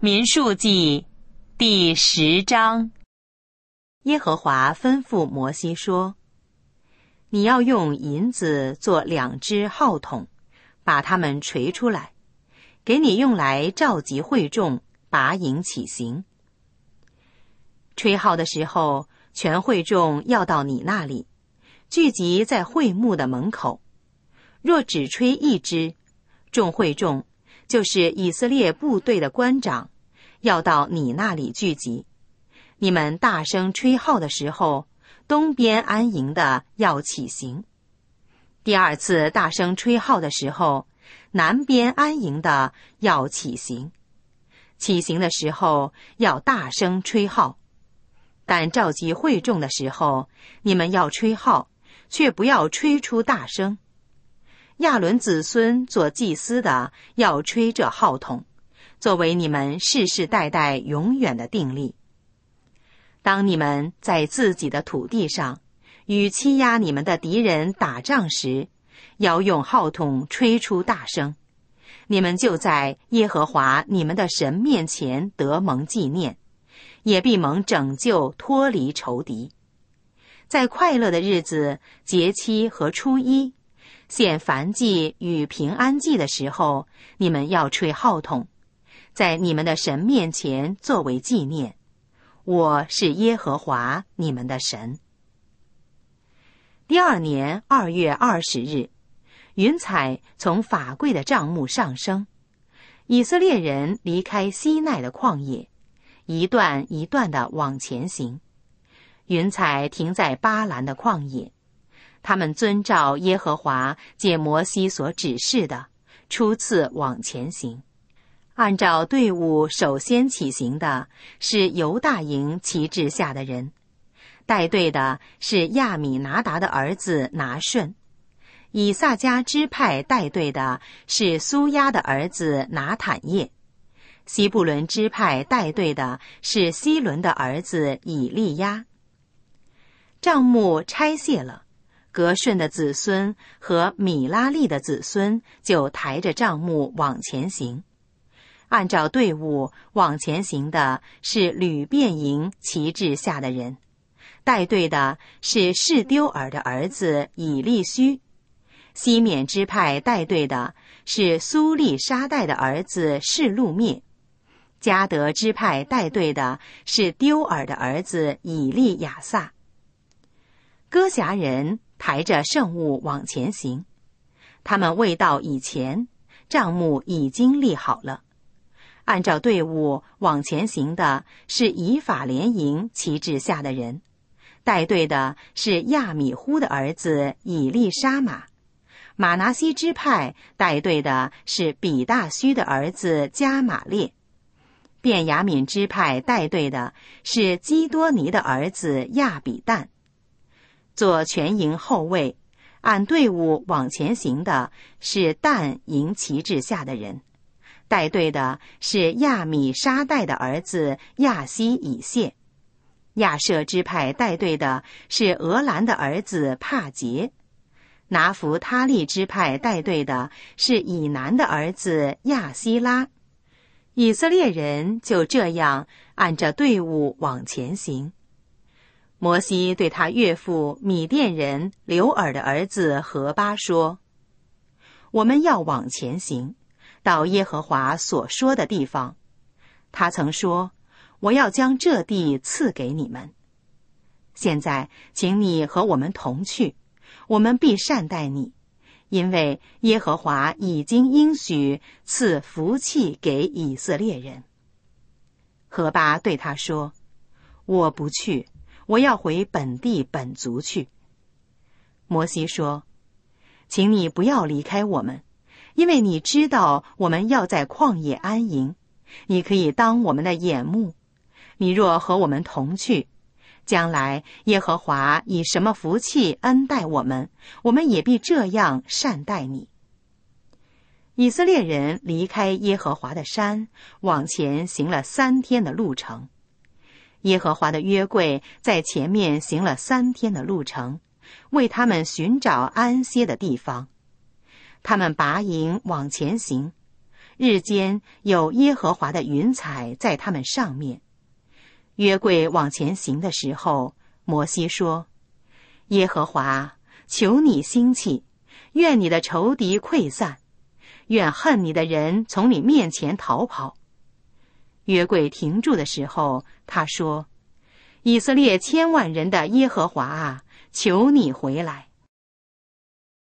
民数记第10章。 耶和华吩咐摩西说：你要用银子做2只号筒，把它们锤出来，给你用来召集会众，拔营起行。吹号的时候，全会众要到你那里，聚集在会幕的门口。若只吹1支，众会众，就是以色列部队的官长，要到你那里聚集。你们大声吹号的时候，东边安营的要起行。第2次大声吹号的时候，南边安营的要起行。起行的时候要大声吹号，但召集会众的时候，你们要吹号，却不要吹出大声。亚伦子孙做祭司的要吹这号筒，作为你们世世代代永远的定例。当你们在自己的土地上与欺压你们的敌人打仗时，要用号筒吹出大声，你们就在耶和华你们的神面前得蒙纪念，也必蒙拯救，脱离仇敌。在快乐的日子、节期和初一，献燔祭与平安祭的时候，你们要吹号筒，在你们的神面前作为纪念。我是耶和华你们的神。第2年2月20日，云彩从法柜的帐幕上升，以色列人离开西奈的旷野，一段一段地往前行。云彩停在巴兰的旷野，他们遵照耶和华借摩西所指示的，初次往前行。按照队伍首先起行的是犹大营旗帜下的人，带队的是亚米拿达的儿子拿顺。以萨迦支派带队的是苏亚的儿子拿坦叶。西布伦支派带队的是西伦的儿子以利亚。帐幕拆卸了，革顺的子孙和米拉利的子孙就抬着帐幕往前行。按照队伍往前行的是吕便营旗帜下的人，带队的是士丢尔的儿子以利须。西缅支派带队的是苏利沙代的儿子示路灭。迦得支派带队的是丢尔的儿子以利亚撒。歌辖人抬着圣物往前行，他们未到以前，帐幕已经立好了。按照队伍往前行的是以法莲营旗帜下的人，带队的是亚米忽的儿子以利沙玛。马拿西支派带队的是比大须的儿子加玛列。便雅悯支派带队的是基多尼的儿子亚比旦。做全营后卫，按队伍往前行的是但营旗帜下的人，带队的是亚米沙代的儿子亚西以谢。亚舍支派带队的是俄兰的儿子帕杰。拿弗他利支派带队的是以南的儿子亚希拉。以色列人就这样按着队伍往前行。摩西对他岳父米甸人流尔的儿子何巴说：我们要往前行，到耶和华所说的地方。他曾说，我要将这地赐给你们。现在请你和我们同去，我们必善待你，因为耶和华已经应许赐福气给以色列人。何巴对他说：我不去，我要回本地本族去。摩西说：请你不要离开我们，因为你知道我们要在旷野安营，你可以当我们的眼目。你若和我们同去，将来耶和华以什么福气恩待我们，我们也必这样善待你。以色列人离开耶和华的山，往前行了3天的路程。耶和华的约柜在前面行了3天的路程，为他们寻找安歇的地方。他们拔营往前行， 日间有耶和华的云彩在他们上面。约柜往前行的时候，摩西说：耶和华，求你兴起，愿你的仇敌溃散，愿恨你的人从你面前逃跑。约柜停住的时候，他说：以色列千万人的耶和华啊，求你回来。